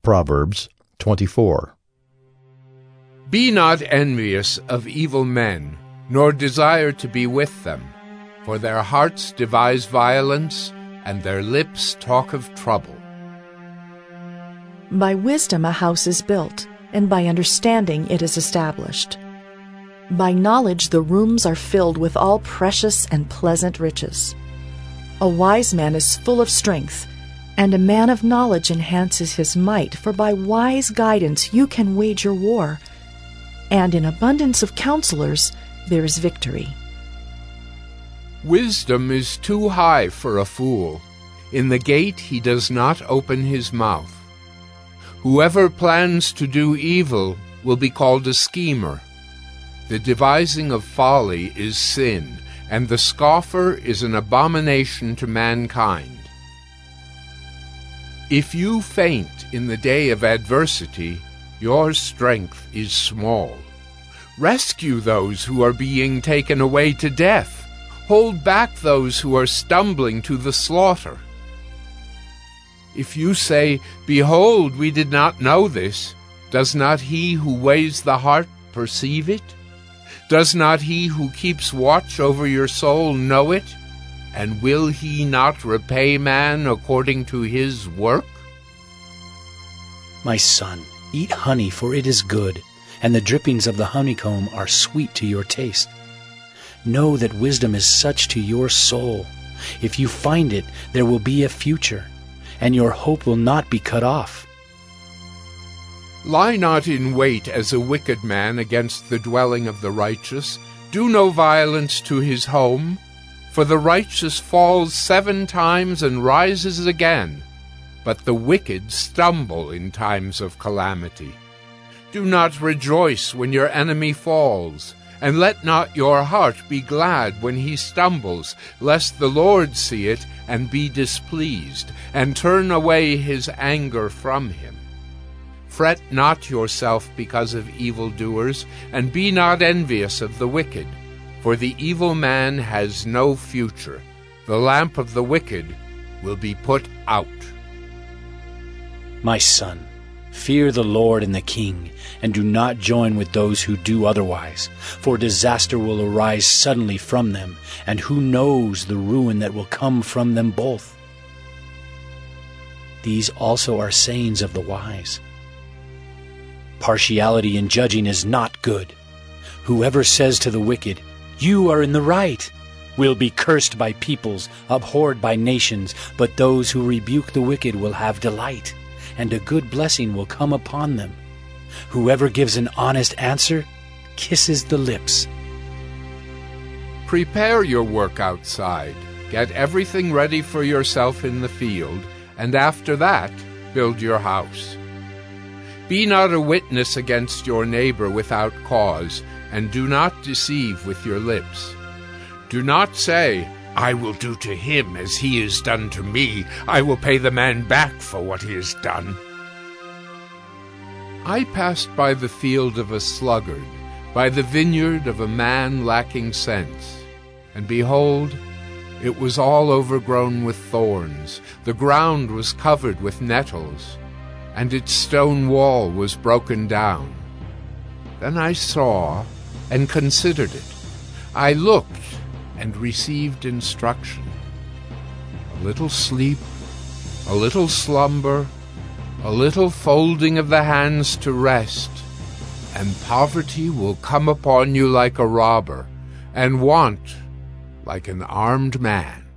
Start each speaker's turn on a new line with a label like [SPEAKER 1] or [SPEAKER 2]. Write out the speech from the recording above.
[SPEAKER 1] Proverbs 24.
[SPEAKER 2] Be not envious of evil men, nor desire to be with them, for their hearts devise violence, and their lips talk of trouble.
[SPEAKER 3] By wisdom a house is built, and by understanding it is established. By knowledge the rooms are filled with all precious and pleasant riches. A wise man is full of strength, and a man of knowledge enhances his might, for by wise guidance you can wage your war, and in abundance of counselors there is victory.
[SPEAKER 2] Wisdom is too high for a fool. In the gate he does not open his mouth. Whoever plans to do evil will be called a schemer. The devising of folly is sin, and the scoffer is an abomination to mankind. If you faint in the day of adversity, your strength is small. Rescue those who are being taken away to death. Hold back those who are stumbling to the slaughter. If you say, "Behold, we did not know this," does not he who weighs the heart perceive it? Does not he who keeps watch over your soul know it? And will he not repay man according to his work?
[SPEAKER 4] My son, eat honey, for it is good, and the drippings of the honeycomb are sweet to your taste. Know that wisdom is such to your soul. If you find it, there will be a future, and your hope will not be cut off.
[SPEAKER 2] Lie not in wait as a wicked man against the dwelling of the righteous. Do no violence to his home. For the righteous falls 7 times and rises again, but the wicked stumble in times of calamity. Do not rejoice when your enemy falls, and let not your heart be glad when he stumbles, lest the Lord see it and be displeased, and turn away his anger from him. Fret not yourself because of evildoers, and be not envious of the wicked, for the evil man has no future. The lamp of the wicked will be put out.
[SPEAKER 4] My son, fear the Lord and the king, and do not join with those who do otherwise, for disaster will arise suddenly from them, and who knows the ruin that will come from them both. These also are sayings of the wise. Partiality in judging is not good. Whoever says to the wicked, "You are in the right," will be cursed by peoples, abhorred by nations, but those who rebuke the wicked will have delight, and a good blessing will come upon them. Whoever gives an honest answer kisses the lips.
[SPEAKER 2] Prepare your work outside. Get everything ready for yourself in the field, and after that, build your house. Be not a witness against your neighbor without cause, and do not deceive with your lips. Do not say, "I will do to him as he has done to me. I will pay the man back for what he has done." I passed by the field of a sluggard, by the vineyard of a man lacking sense. And behold, it was all overgrown with thorns. The ground was covered with nettles, and its stone wall was broken down. Then I saw and considered it. I looked and received instruction. A little sleep, a little slumber, a little folding of the hands to rest, and poverty will come upon you like a robber, and want like an armed man.